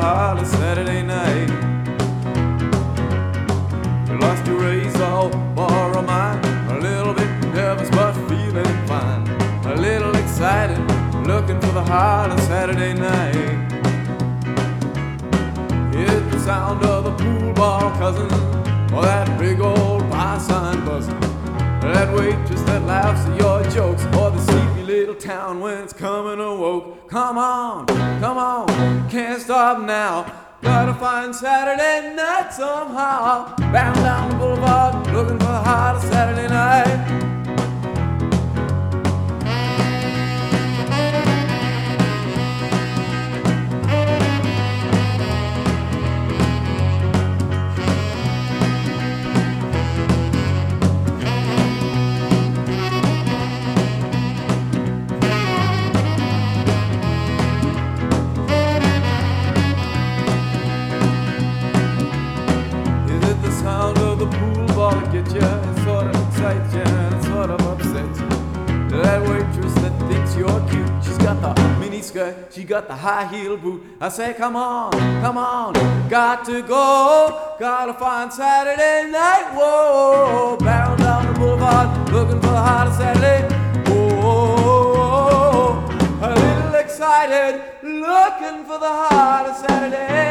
hottest Saturday night. You lost your razor, borrow mine. A little bit nervous but feeling fine. A little excited, looking for the hottest Saturday night. Hit the sound of the pool ball cousin, or that big old bar sign buzzing. That waitress that laughs at your jokes, or the sleepy little town when it's coming awoke. Come on, can't stop now. Gotta find Saturday night somehow. Bound down the boulevard, looking for the hottest Saturday night. Get you, it sort of excites you, and it sort of upsets you. That waitress that thinks you're cute, she's got the mini skirt, she got the high heel boot. I say, come on, got to go, gotta find Saturday night. Whoa, bound down the boulevard, looking for the hottest Saturday. Whoa, a little excited, looking for the hottest Saturday.